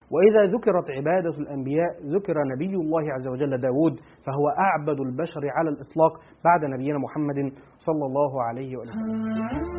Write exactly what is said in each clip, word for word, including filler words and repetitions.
وإذا ذكرت عبادة الأنبياء ذكر نبي الله عز وجل داود، فهو أعبد البشر على الإطلاق بعد نبينا محمد صلى الله عليه وسلم.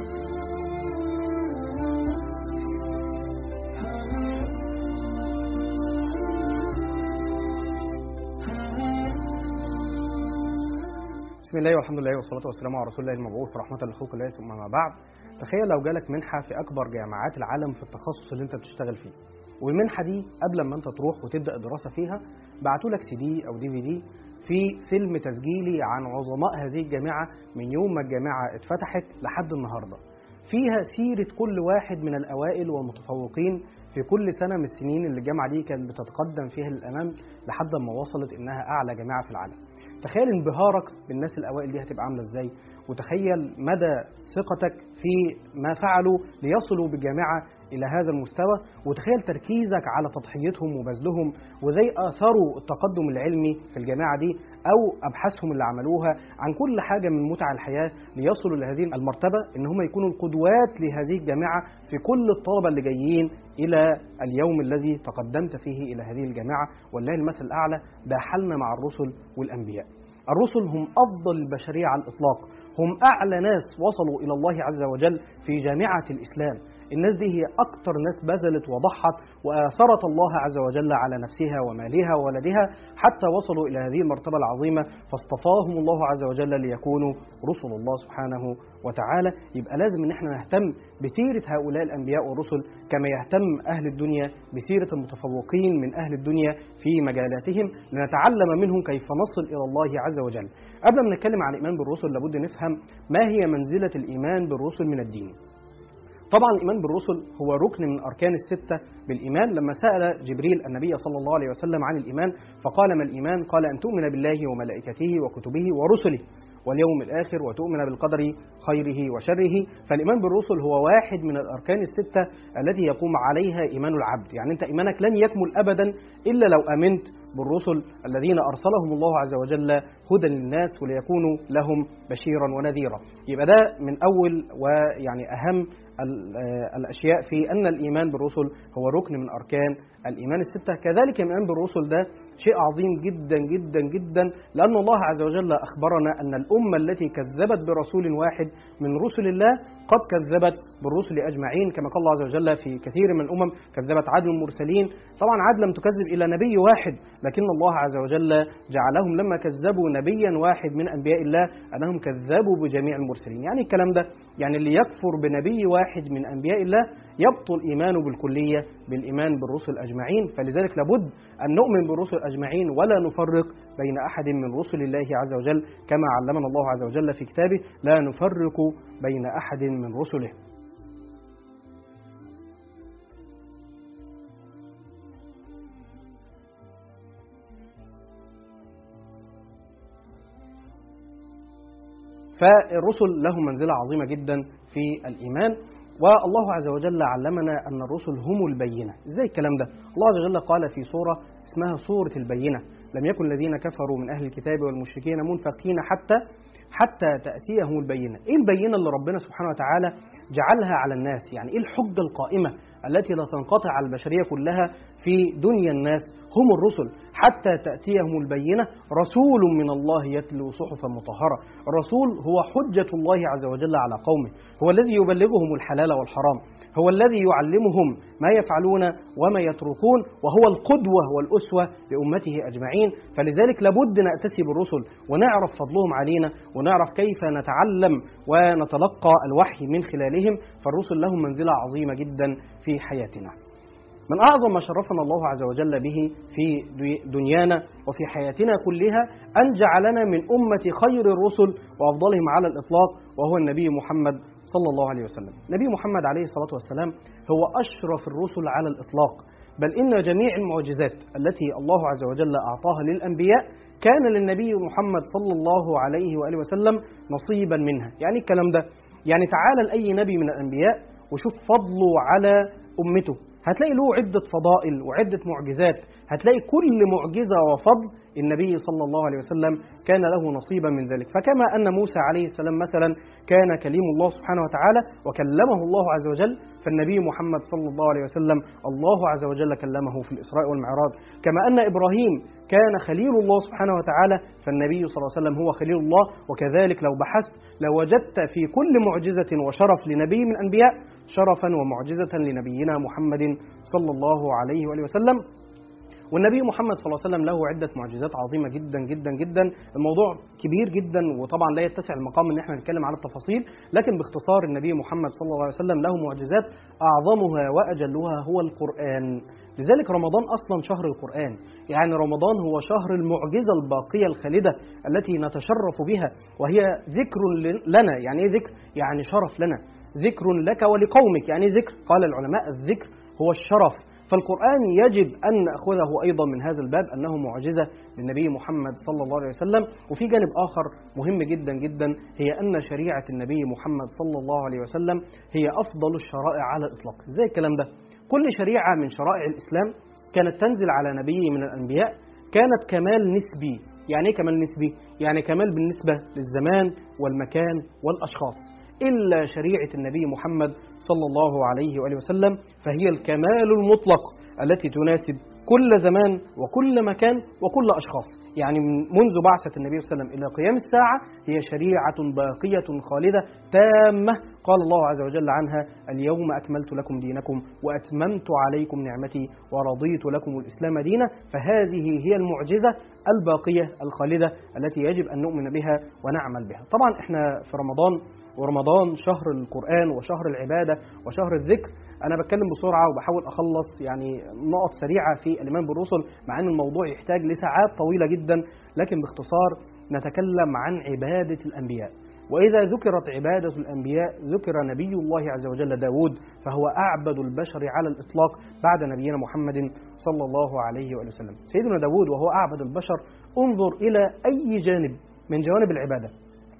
بسم الله والحمد لله والصلاة والسلام على رسول الله المبعوث رحمة لخلق الله، ثم ما بعد. تخيل لو جالك منحة في أكبر جامعات العالم في التخصص اللي أنت بتشتغل فيه، والمنحة دي قبل ما أنت تروح وتبدأ الدراسة فيها بعتوا لك سي دي أو دي في دي في فيلم تسجيلي عن عظماء هذه الجامعة من يوم ما الجامعة اتفتحت لحد النهاردة، فيها سيرة كل واحد من الأوائل والمتفوقين في كل سنة من السنين اللي الجامعة دي كانت بتتقدم فيها للأمام لحد ما وصلت إنها أعلى جامعة في العالم. تخيل انبهارك بالناس الأوائل دي هتبقى عاملة إزاي، وتخيل مدى ثقتك في ما فعلوا ليصلوا بالجامعة إلى هذا المستوى، وتخيل تركيزك على تضحيتهم وبذلهم وزي آثروا التقدم العلمي في الجامعة دي أو أبحاثهم اللي عملوها عن كل حاجة من متع الحياة ليصلوا لهذه المرتبة، إن هم يكونوا القدوات لهذه الجامعة في كل الطلبة اللي جايين إلى اليوم الذي تقدمت فيه إلى هذه الجامعة. والله المثل الأعلى، ده حالنا مع الرسل والأنبياء. الرسل هم أفضل البشرية على الإطلاق، هم أعلى ناس وصلوا إلى الله عز وجل في جامعة الإسلام. الناس دي هي أكتر ناس بذلت وضحت وآثرت الله عز وجل على نفسها ومالها وولدها حتى وصلوا إلى هذه المرتبة العظيمة، فاصطفاهم الله عز وجل ليكونوا رسل الله سبحانه وتعالى. يبقى لازم إن احنا نهتم بسيرة هؤلاء الأنبياء والرسل كما يهتم أهل الدنيا بسيرة المتفوقين من أهل الدنيا في مجالاتهم، لنتعلم منهم كيف نصل إلى الله عز وجل. قبل ما نتكلم عن الإيمان بالرسل لابد نفهم ما هي منزلة الإيمان بالرسل من الدين. طبعا الإيمان بالرسل هو ركن من أركان الستة بالإيمان. لما سأل جبريل النبي صلى الله عليه وسلم عن الإيمان فقال: ما الإيمان؟ قال: أن تؤمن بالله وملائكته وكتبه ورسله واليوم الآخر وتؤمن بالقدر خيره وشره. فالإيمان بالرسل هو واحد من الأركان الستة التي يقوم عليها إيمان العبد. يعني أنت إيمانك لن يكمل أبدا إلا لو آمنت بالرسل الذين أرسلهم الله عز وجل هدى للناس وليكونوا لهم بشيرا ونذيرا. يبقى ده من أول ويعني أهم الأشياء في أن الإيمان بالرسل هو ركن من أركان الإيمان الستة. كذلك الإيمان بالرسل ده شيء عظيم جدا جدا جدا، لأن الله عز وجل أخبرنا أن الأمة التي كذبت برسول واحد من رسل الله قد كذبت بالرسل أجمعين، كما قال الله عز وجل في كثير من الأمم كذبت عاد المرسلين. طبعا عاد لم تكذب إلى نبي واحد، لكن الله عز وجل جعلهم لما كذبوا نبيا واحد من أنبياء الله أنهم كذبوا بجميع المرسلين. يعني الكلام ده يعني اللي يكفر بنبي واحد من أنبياء الله يبطل إيمانه بالكلية بالإيمان بالرسل أجمعين. فلذلك لابد أن نؤمن بالرسل أجمعين ولا نفرق بين أحد من رسل الله عز وجل، كما علمنا الله عز وجل في كتابه: لا نفرق بين أحد من رسله. فالرسل لهم منزلة عظيمة جدا في الإيمان، والله عز وجل علمنا أن الرسل هم البينة. إزاي الكلام ده؟ الله عز وجل قال في سورة اسمها سورة البينة: لم يكن الذين كفروا من أهل الكتاب والمشركين منفقين حتى حتى تأتيهم البينة. إيه البينة اللي ربنا سبحانه وتعالى جعلها على الناس؟ يعني إيه الحجة القائمة التي لا تنقطع على البشرية كلها في دنيا الناس؟ هم الرسل. حتى تأتيهم البينة، رسول من الله يتلو صحفا مطهرة. الرسول هو حجة الله عز وجل على قومه، هو الذي يبلغهم الحلال والحرام، هو الذي يعلمهم ما يفعلون وما يتركون، وهو القدوة والأسوة لأمته أجمعين. فلذلك لابد نأتسي بالرسل ونعرف فضلهم علينا ونعرف كيف نتعلم ونتلقى الوحي من خلالهم. فالرسل لهم منزلة عظيمة جدا في حياتنا. من أعظم ما شرفنا الله عز وجل به في دنيانا وفي حياتنا كلها أن جعلنا من أمة خير الرسل وأفضلهم على الإطلاق، وهو النبي محمد صلى الله عليه وسلم. نبي محمد عليه الصلاة والسلام هو أشرف الرسل على الإطلاق، بل إن جميع المعجزات التي الله عز وجل أعطاها للأنبياء كان للنبي محمد صلى الله عليه وآله وسلم نصيبا منها. يعني الكلام ده يعني تعالى لأي نبي من الأنبياء وشوف فضله على أمته، هتلاقي له عدة فضائل وعدة معجزات، هتلاقي كل معجزة وفضل النبي صلى الله عليه وسلم كان له نصيبا من ذلك. فكما أن موسى عليه السلام مثلا كان كليم الله سبحانه وتعالى وكلمه الله عز وجل، فالنبي محمد صلى الله عليه وسلم الله عز وجل كلمه في الإسراء والمعراج. كما أن إبراهيم كان خليل الله سبحانه وتعالى، فالنبي صلى الله عليه وسلم هو خليل الله. وكذلك لو بحثت لوجدت في كل معجزة وشرف لنبي من الأنبياء شرفا ومعجزة لنبينا محمد صلى الله عليه وآله وسلم. والنبي محمد صلى الله عليه وسلم له عدة معجزات عظيمة جدا جدا جدا. الموضوع كبير جدا وطبعا لا يتسع المقام ان احنا نتكلم على التفاصيل، لكن باختصار النبي محمد صلى الله عليه وسلم له معجزات أعظمها وأجلها هو القرآن. لذلك رمضان أصلا شهر القرآن، يعني رمضان هو شهر المعجزة الباقية الخالدة التي نتشرف بها، وهي ذكر لنا. يعني ايه ذكر؟ يعني شرف لنا، ذكر لك ولقومك. يعني ذكر، قال العلماء الذكر هو الشرف. فالقرآن يجب أن نأخذه أيضا من هذا الباب أنه معجزة للنبي محمد صلى الله عليه وسلم. وفي جانب آخر مهم جدا جدا، هي أن شريعة النبي محمد صلى الله عليه وسلم هي أفضل الشرائع على الإطلاق. إزاي الكلام ده؟ كل شريعة من شرائع الإسلام كانت تنزل على نبي من الأنبياء كانت كمال نسبي. يعني إيه كمال نسبي؟ يعني كمال بالنسبة للزمان والمكان والأشخاص، إلا شريعة النبي محمد صلى الله عليه وآله وسلم فهي الكمال المطلق التي تناسب كل زمان وكل مكان وكل أشخاص. يعني منذ بعثة النبي صلى الله عليه وسلم إلى قيام الساعة هي شريعة باقية خالدة تامة، قال الله عز وجل عنها: اليوم أكملت لكم دينكم وأتممت عليكم نعمتي ورضيت لكم الإسلام دينا. فهذه هي المعجزة الباقية الخالدة التي يجب أن نؤمن بها ونعمل بها. طبعا احنا في رمضان، ورمضان شهر القرآن وشهر العبادة وشهر الذكر. أنا بتكلم بسرعة وبحاول أخلص يعني نقط سريعة في الإيمان بالرسل، مع أن الموضوع يحتاج لساعات طويلة جدا، لكن باختصار نتكلم عن عبادة الأنبياء. وإذا ذكرت عبادة الأنبياء ذكر نبي الله عز وجل داود، فهو أعبد البشر على الإطلاق بعد نبينا محمد صلى الله عليه وآله وسلم. سيدنا داود وهو أعبد البشر، انظر إلى أي جانب من جوانب العبادة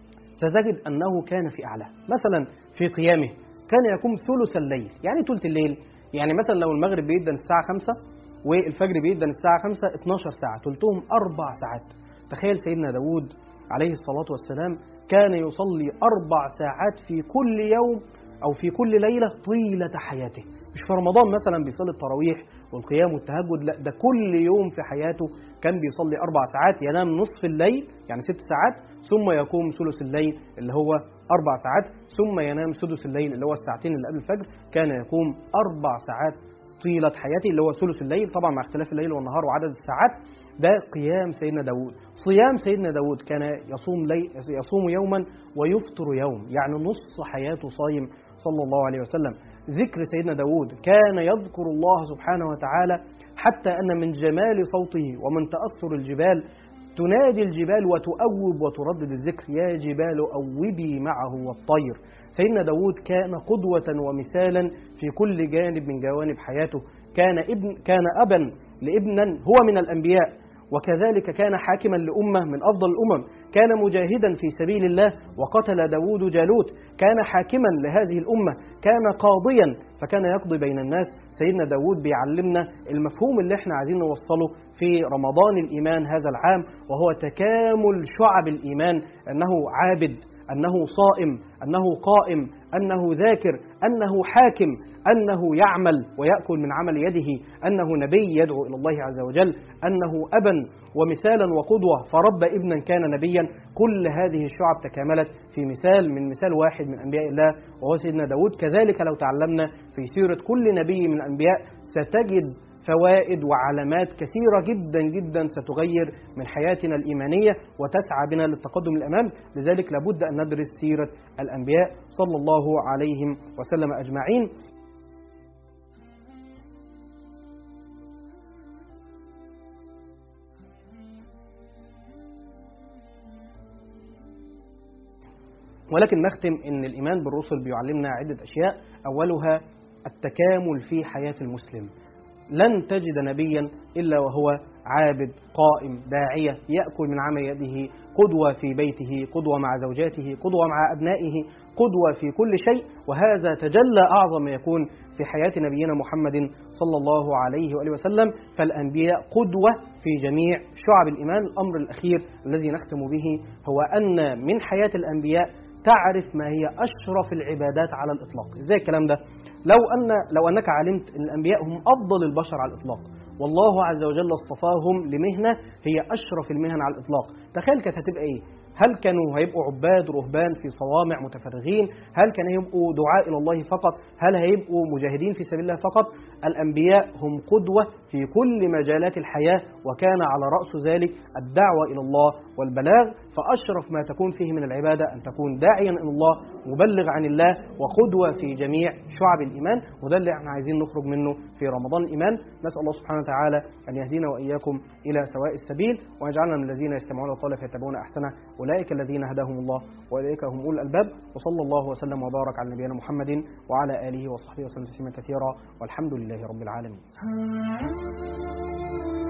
ستجد أنه كان في أعلى. مثلا في قيامه كان يقوم ثلث الليل. يعني ثلث الليل، يعني مثلا لو المغرب بيدن الساعة خمسة والفجر بيدن الساعة خمسة، اتناشر ساعة، ثلثهم أربع ساعات. تخيل سيدنا داود عليه الصلاة والسلام كان يصلي أربع ساعات في كل يوم أو في كل ليلة طيلة حياته. مش في رمضان مثلا بيصلي التراويح والقيام والتهجد، لا، ده كل يوم في حياته كان بيصلي أربع ساعات، ينام نصف الليل يعني ست ساعات، ثم يقوم ثلث الليل اللي هو أربع ساعات، ثم ينام سدس الليل اللي هو الساعتين اللي قبل الفجر. كان يقوم أربع ساعات طيلة حياته اللي هو ثلث الليل، طبعا مع اختلاف الليل والنهار وعدد الساعات. ده قيام سيدنا داود. صيام سيدنا داود كان يصوم لي يصوم يوما ويفطر يوم، يعني نص حياته صايم صلى الله عليه وسلم. ذكر سيدنا داود كان يذكر الله سبحانه وتعالى حتى أن من جمال صوته ومن تأثر الجبال تنادي الجبال وتؤوب وتردد الذكر: يا جبال أوبي معه والطير. سيدنا داود كان قدوة ومثالا في كل جانب من جوانب حياته. كان ابن كان أبا لابنا هو من الأنبياء، وكذلك كان حاكما لأمة من أفضل الأمم. كان مجاهدا في سبيل الله وقتل داود جالوت. كان حاكما لهذه الأمة، كان قاضيا فكان يقضي بين الناس. سيدنا داود بيعلمنا المفهوم اللي احنا عايزين نوصله في رمضان الإيمان هذا العام، وهو تكامل شعب الإيمان: أنه عابد، أنه صائم، أنه قائم، أنه ذاكر، أنه حاكم، أنه يعمل ويأكل من عمل يده، أنه نبي يدعو إلى الله عز وجل، أنه أبا ومثالا وقدوة فرب ابنا كان نبيا. كل هذه الشعب تكاملت في مثال من مثال واحد من أنبياء الله وهو سيدنا داود. كذلك لو تعلمنا في سيرة كل نبي من الأنبياء ستجد فوائد وعلامات كثيرة جدا جدا ستغير من حياتنا الإيمانية وتسعى بنا للتقدم الأمام. لذلك لابد أن ندرس سيرة الأنبياء صلى الله عليهم وسلم أجمعين. ولكن نختم إن الإيمان بالرسل بيعلمنا عدة أشياء، أولها التكامل في حياة المسلم. لن تجد نبيا إلا وهو عابد قائم داعية يأكل من عمل يده، قدوة في بيته، قدوة مع زوجاته، قدوة مع أبنائه، قدوة في كل شيء، وهذا تجلى أعظم ما يكون في حياة نبينا محمد صلى الله عليه وآله وسلم. فالأنبياء قدوة في جميع شعب الإيمان. الأمر الأخير الذي نختم به هو أن من حياة الأنبياء تعرف ما هي أشرف العبادات على الإطلاق. إزاي الكلام ده؟ لو أن لو أنك علمت أن الأنبياء هم أفضل البشر على الإطلاق، والله عز وجل اصطفاهم لمهنة هي أشرف المهن على الإطلاق، تخيل كانت هتبقى إيه؟ هل كانوا هيبقوا عباد رهبان في صوامع متفرغين؟ هل كانوا هيبقوا دعاء إلى الله فقط؟ هل هيبقوا مجاهدين في سبيل الله فقط؟ الأنبياء هم قدوة في كل مجالات الحياة، وكان على رأس ذلك الدعوة إلى الله والبلاغ. فأشرف ما تكون فيه من العبادة أن تكون داعيا إلى الله، مبلغ عن الله، وقدوة في جميع شعب الإيمان. وده اللي احنا عايزين نخرج منه في رمضان الإيمان. نسأل الله سبحانه وتعالى أن يهدينا وإياكم إلى سواء السبيل، ويجعلنا من الذين يستمعون القول فيتبعون أحسنه، أولئك الذين هداهم الله وأولئك هم أولو الألباب. وصلى الله وسلم وبارك على نبينا محمد وعلى آله وصحبه وسلم تسليما كثيرا، والحمد لله رب العالمين.